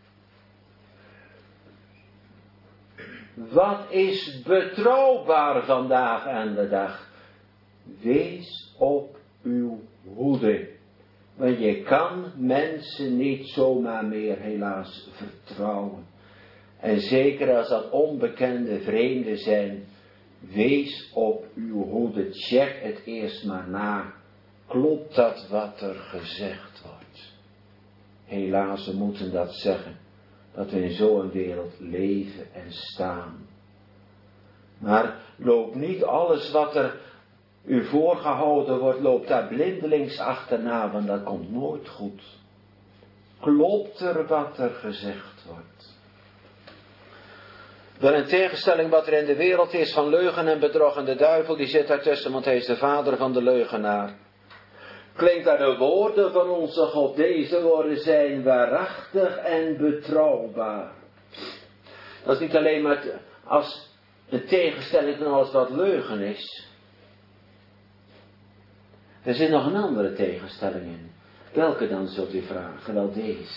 S2: Wat is betrouwbaar vandaag aan de dag? Wees op uw hoede. Want je kan mensen niet zomaar meer helaas vertrouwen. En zeker als dat onbekende vreemden zijn, wees op uw hoede. Check het eerst maar na. Klopt dat wat er gezegd wordt? Helaas, we moeten dat zeggen. Dat we in zo'n wereld leven en staan. Maar loop niet alles wat er u voorgehouden wordt, loopt daar blindelings achterna, want dat komt nooit goed. Klopt er wat er gezegd wordt? Wel in tegenstelling wat er in de wereld is van leugen en bedrog, en de duivel die zit daartussen, want hij is de vader van de leugenaar. Klinkt daar de woorden van onze God. Deze woorden zijn waarachtig en betrouwbaar. Dat is niet alleen maar als een tegenstelling van alles wat leugen is. Er zit nog een andere tegenstelling in. Welke dan, zult u vragen? Wel deze.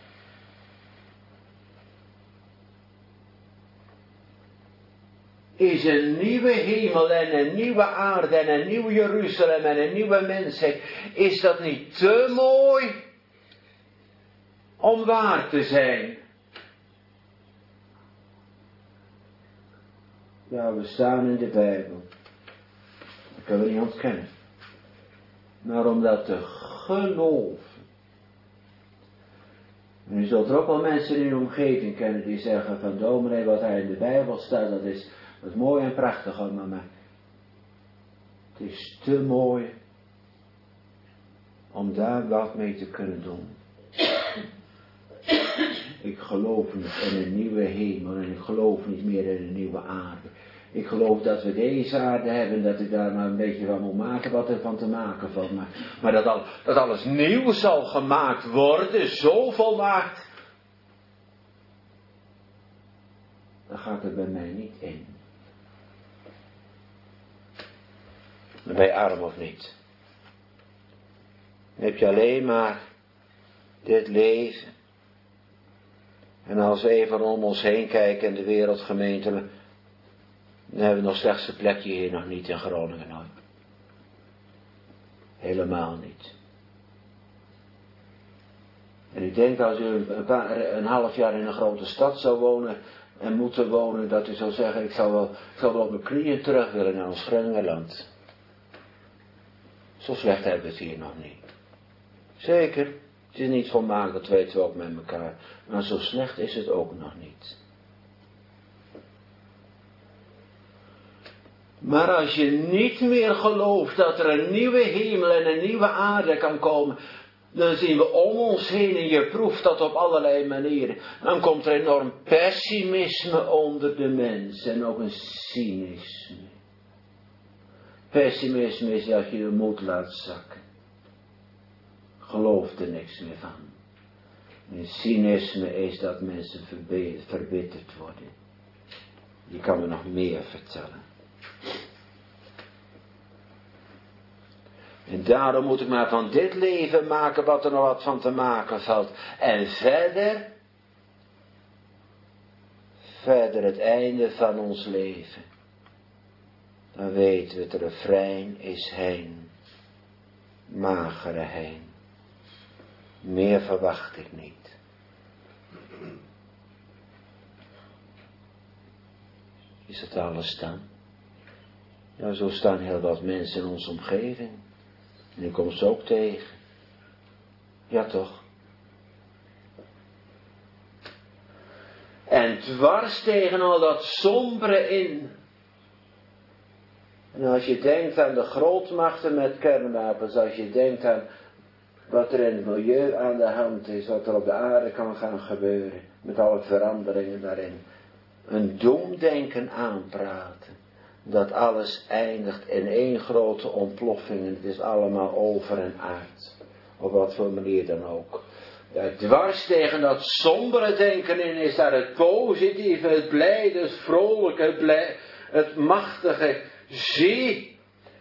S2: Is een nieuwe hemel en een nieuwe aarde en een nieuw Jeruzalem en een nieuwe mensheid. Is dat niet te mooi om waar te zijn? Ja, we staan in de Bijbel. Dat kunnen we niet ontkennen. Maar om dat te geloven. En u zult er ook wel mensen in uw omgeving kennen die zeggen van dominee, wat hij in de Bijbel staat, dat is mooi en prachtig, maar het is te mooi om daar wat mee te kunnen doen. Ik geloof niet in een nieuwe hemel en ik geloof niet meer in een nieuwe aarde. Ik geloof dat we deze aarde hebben, dat ik daar maar een beetje van moet maken wat er van te maken valt. Maar dat alles nieuw zal gemaakt worden, zo volmaakt, dan gaat het bij mij niet in. Dan ben je arm of niet? Dan heb je alleen maar dit leven. En als we even om ons heen kijken in de wereldgemeente, dan hebben we nog slechts een plekje hier nog niet in Groningen hoor. Helemaal niet. En ik denk als u een half jaar in een grote stad zou wonen en moeten wonen, dat u zou zeggen, ik zou wel op mijn knieën terug willen naar ons Groningenland. Zo slecht hebben we het hier nog niet. Zeker, het is niet volmaakt, dat weten we ook met elkaar. Maar zo slecht is het ook nog niet. Maar als je niet meer gelooft dat er een nieuwe hemel en een nieuwe aarde kan komen, dan zien we om ons heen en je proeft dat op allerlei manieren. Dan komt er enorm pessimisme onder de mens en ook een cynisme. Pessimisme is dat je de moed laat zakken. Geloof er niks meer van. En cynisme is dat mensen verbitterd worden. Je kan me nog meer vertellen. En daarom moet ik maar van dit leven maken wat er nog wat van te maken valt. En verder het einde van ons leven. Dan weten we het refrein is heen. Magere heen. Meer verwacht ik niet. Is dat alles dan? Ja, zo staan heel wat mensen in onze omgeving. En ik kom ze ook tegen. Ja toch? En dwars tegen al dat sombere in. En als je denkt aan de grootmachten met kernwapens, als je denkt aan wat er in het milieu aan de hand is, wat er op de aarde kan gaan gebeuren, met alle veranderingen daarin. Een doemdenken aanpraten, dat alles eindigt in één grote ontploffing en het is allemaal over en uit. Op wat voor manier dan ook. Ja, dwars tegen dat sombere denken in is daar het positieve, het blijde, het vrolijke, het machtige. Zie,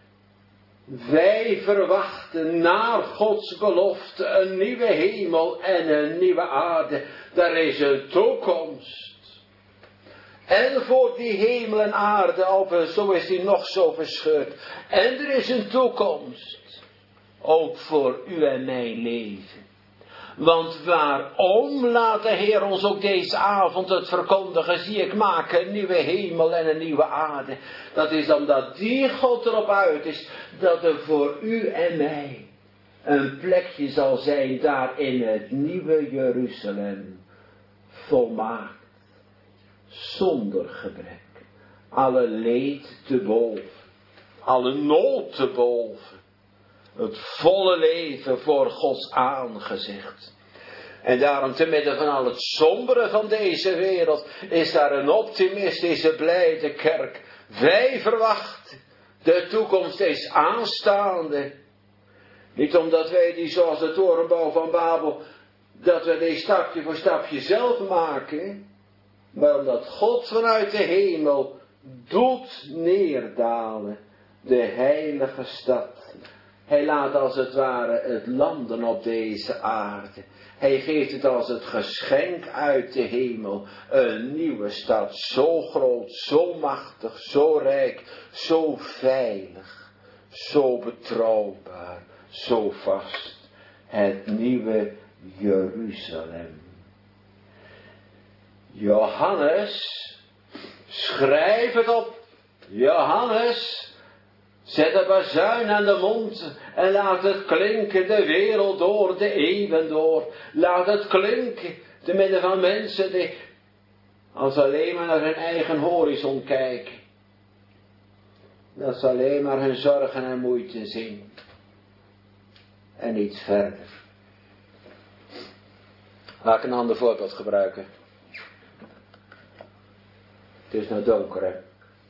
S2: wij verwachten naar Gods belofte een nieuwe hemel en een nieuwe aarde. Daar is een toekomst. En voor die hemel en aarde, of zo is die nog zo verscheurd. En er is een toekomst. Ook voor u en mijn leven. Want waarom laat de Heer ons ook deze avond het verkondigen? Zie, ik maak een nieuwe hemel en een nieuwe aarde. Dat is omdat die God erop uit is dat er voor u en mij een plekje zal zijn daar in het nieuwe Jeruzalem. Volmaakt. Zonder gebrek. Alle leed te boven. Alle nood te boven. Het volle leven voor Gods aangezicht. En daarom te midden van al het sombere van deze wereld is daar een optimistische, blijde kerk. Wij verwachten. De toekomst is aanstaande. Niet omdat wij die zoals de torenbouw van Babel, dat we die stapje voor stapje zelf maken. Maar omdat God vanuit de hemel doet neerdalen. De heilige stad. Hij laat als het ware het landen op deze aarde. Hij geeft het als het geschenk uit de hemel. Een nieuwe stad. Zo groot, zo machtig, zo rijk, zo veilig. Zo betrouwbaar, zo vast. Het nieuwe Jeruzalem. Johannes, schrijf het op. Johannes, zet een bazuin aan de mond en laat het klinken de wereld door, de eeuwen door. Laat het klinken te midden van mensen die als alleen maar naar hun eigen horizon kijken. Dat ze alleen maar hun zorgen en moeite zien. En niet verder. Laat ik een ander voorbeeld gebruiken. Het is nou donker, hè.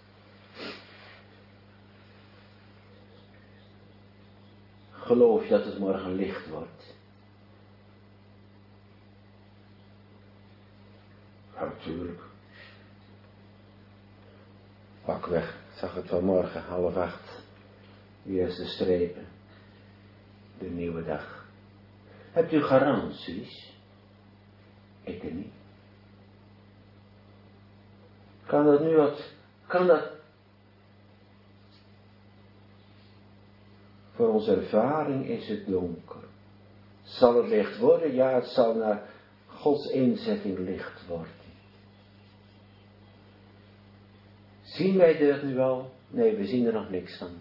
S2: Geloof je dat het morgen licht wordt? Ja, natuurlijk. Pakweg, ik zag het vanmorgen, 7:30. De eerste strepen. De nieuwe dag. Hebt u garanties? Ik niet. Kan dat nu wat? Kan dat? Voor onze ervaring is het donker. Zal het licht worden? Ja, het zal naar Gods inzetting licht worden. Zien wij dat nu al? Nee, we zien er nog niks van.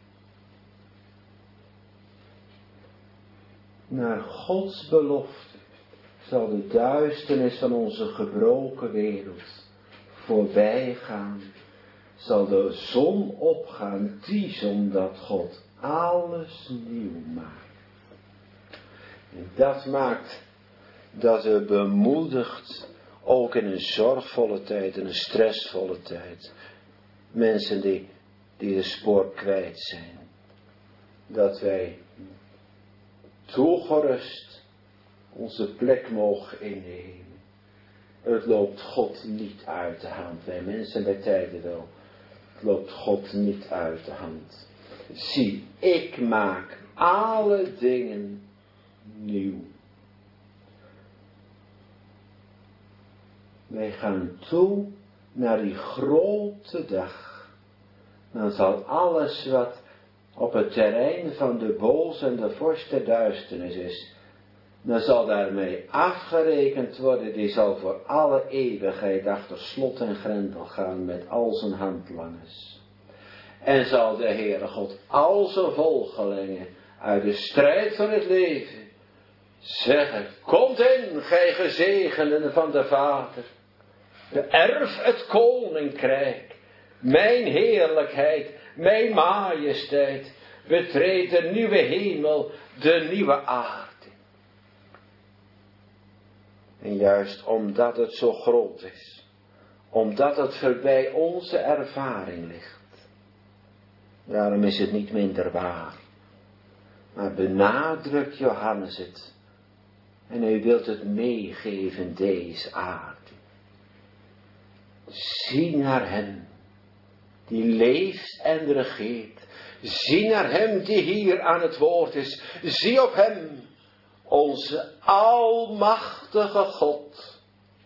S2: Naar Gods belofte zal de duisternis van onze gebroken wereld voorbij gaan. Zal de zon opgaan, die zon dat God alles nieuw maakt. En dat maakt dat we bemoedigd, ook in een zorgvolle tijd, in een stressvolle tijd, mensen die de spoor kwijt zijn, dat wij toegerust onze plek mogen innemen. Het loopt God niet uit de hand. Wij mensen bij tijden wel. Het loopt God niet uit de hand. Zie, ik maak alle dingen nieuw. Wij gaan toe naar die grote dag. Dan zal alles wat op het terrein van de boos en de vorst der duisternis is, dan zal daarmee afgerekend worden. Die zal voor alle eeuwigheid achter slot en grendel gaan met al zijn handlangers. En zal de Heere God al zijn volgelingen uit de strijd van het leven zeggen: komt in, gij gezegenden van de Vader. Beërf het koninkrijk, mijn heerlijkheid, mijn majesteit. Betreed de nieuwe hemel, de nieuwe aarde. En juist omdat het zo groot is, omdat het voorbij onze ervaring ligt, daarom is het niet minder waar. Maar benadrukt Johannes het. En hij wilt het meegeven, deze aarde. Zie naar hem, die leeft en regeert. Zie naar hem die hier aan het woord is. Zie op hem, onze almachtige God.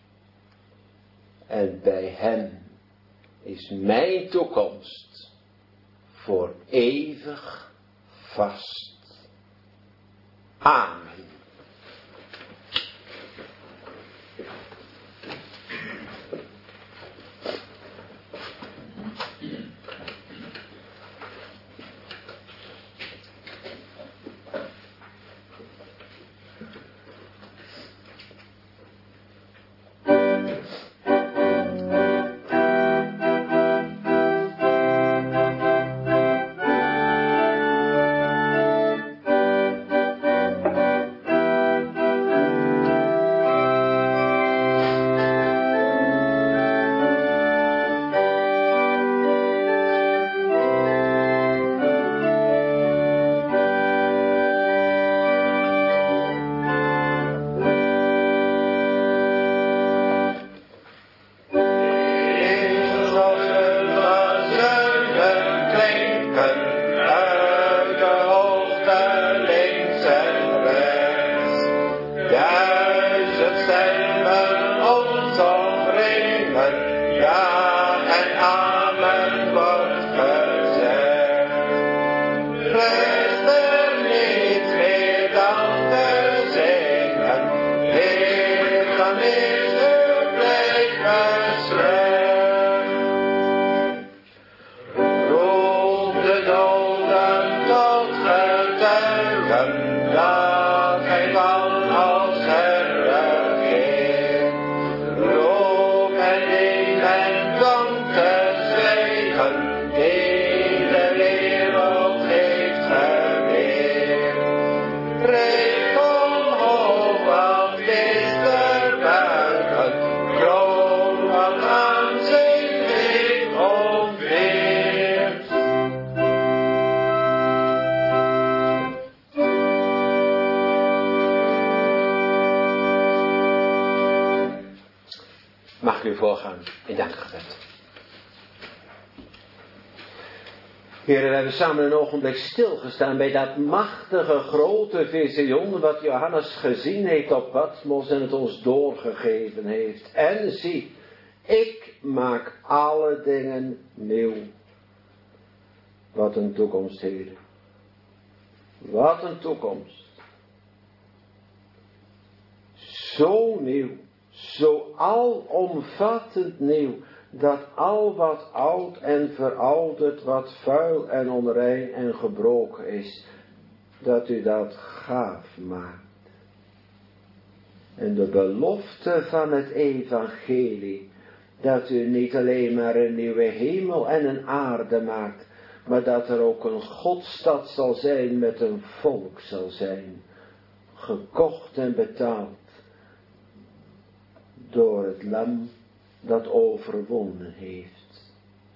S2: En bij hem is mijn toekomst voor eeuwig vast. Amen. Mag ik u voorgaan in dankgebed. Heren, we hebben samen een ogenblik stilgestaan bij dat machtige grote visioen wat Johannes gezien heeft op Patmos en het ons doorgegeven heeft. En zie, ik maak alle dingen nieuw. Wat een toekomst, heren. Wat een toekomst. Zo nieuw, zo alomvattend nieuw, dat al wat oud en verouderd, wat vuil en onrein en gebroken is, dat u dat gaaf maakt. En de belofte van het evangelie, dat u niet alleen maar een nieuwe hemel en een aarde maakt, maar dat er ook een Godstad zal zijn met een volk zal zijn, gekocht en betaald door het lam dat overwonnen heeft.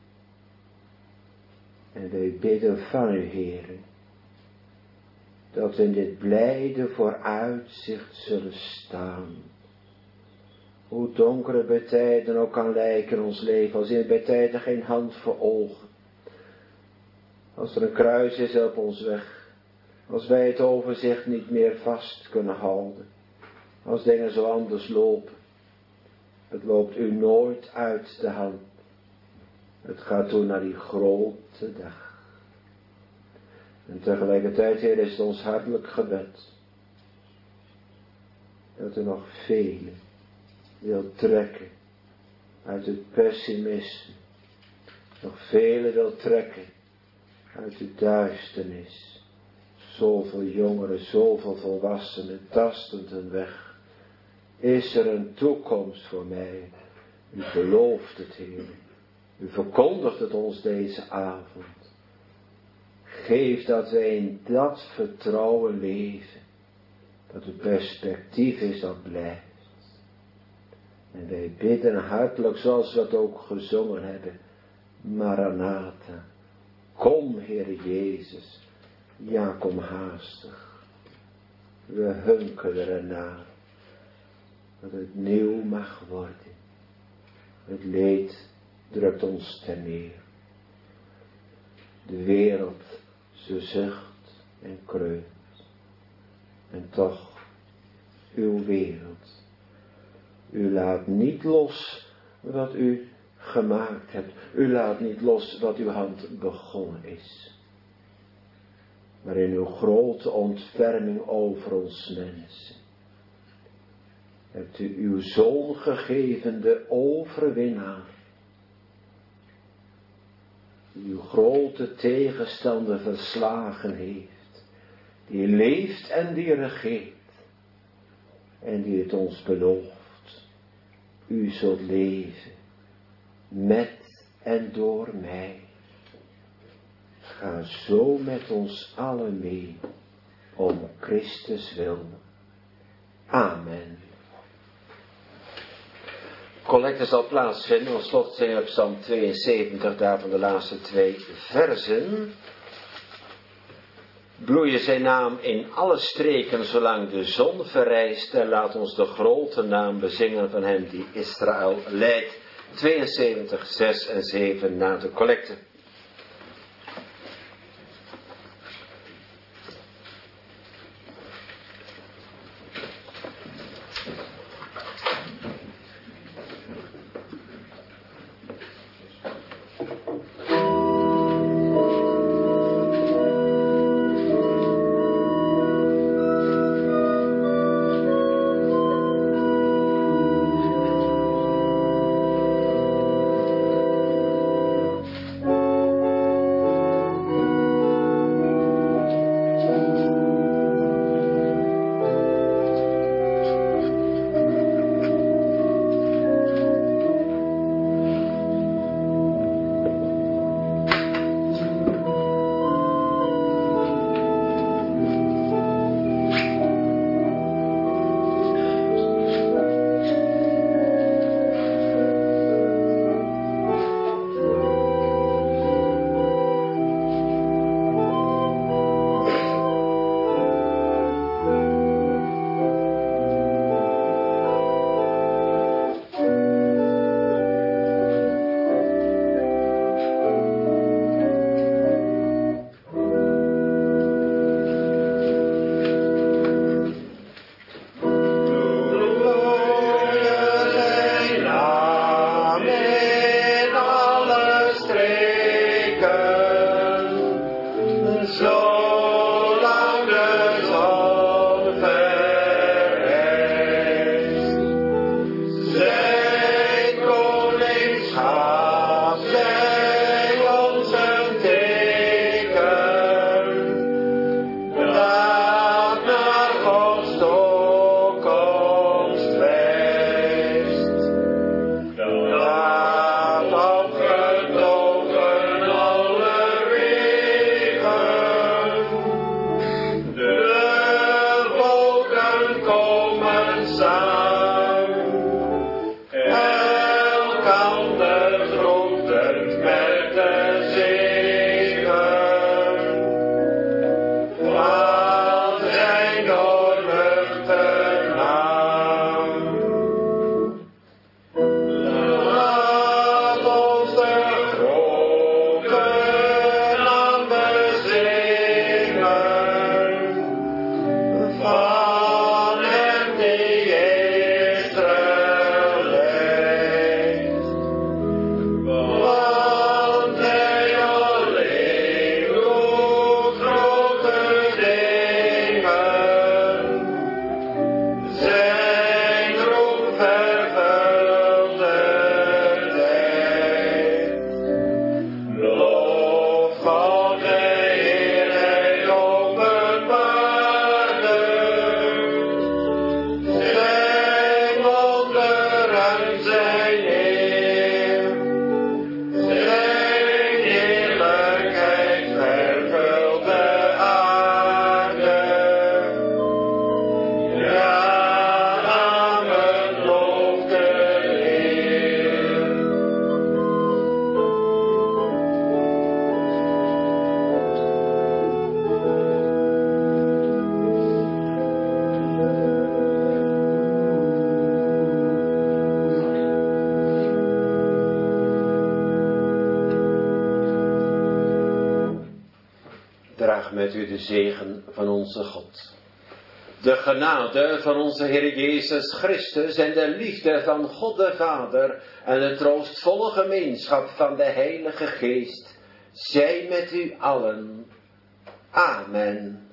S2: En wij bidden van u, Heere, dat we in dit blijde vooruitzicht zullen staan. Hoe donker het bij tijden ook kan lijken in ons leven, als in bij tijden geen hand voor ogen. Als er een kruis is op ons weg, als wij het overzicht niet meer vast kunnen houden, als dingen zo anders lopen. Het loopt u nooit uit de hand. Het gaat toe naar die grote dag. En tegelijkertijd, Heer, is het ons hartelijk gebed dat u nog velen wilt trekken uit het pessimisme. Nog velen wilt trekken uit de duisternis. Zoveel jongeren, zoveel volwassenen tastend een weg. Is er een toekomst voor mij? U belooft het, Heer. U verkondigt het ons deze avond. Geef dat wij in dat vertrouwen leven. Dat het perspectief is dat blijft. En wij bidden hartelijk zoals we het ook gezongen hebben. Maranatha. Kom, Heer Jezus. Ja, kom haastig. We hunkeren ernaar. Dat het nieuw mag worden. Het leed drukt ons ten neer. De wereld, ze zucht en kreunt. En toch, uw wereld. U laat niet los wat u gemaakt hebt. U laat niet los wat uw hand begonnen is. Maar in uw grote ontferming over ons mensen hebt u uw zoon gegeven, de overwinnaar. Die uw grote tegenstander verslagen heeft. Die leeft en die regeert. En die het ons belooft. U zult leven. Met en door mij. Ga zo met ons allen mee. Om Christus wil. Amen. Collecte zal plaatsvinden, ons slot zingen op Psalm 72, daarvan de laatste 2 versen. Bloeien zijn naam in alle streken, zolang de zon verrijst, en laat ons de grote naam bezingen van hem die Israël leidt. 72, 6 en 7 na de collecte. draag met u de zegen van onze God. De genade van onze Heer Jezus Christus en de liefde van God de Vader en de troostvolle gemeenschap van de Heilige Geest, zij met u allen. Amen.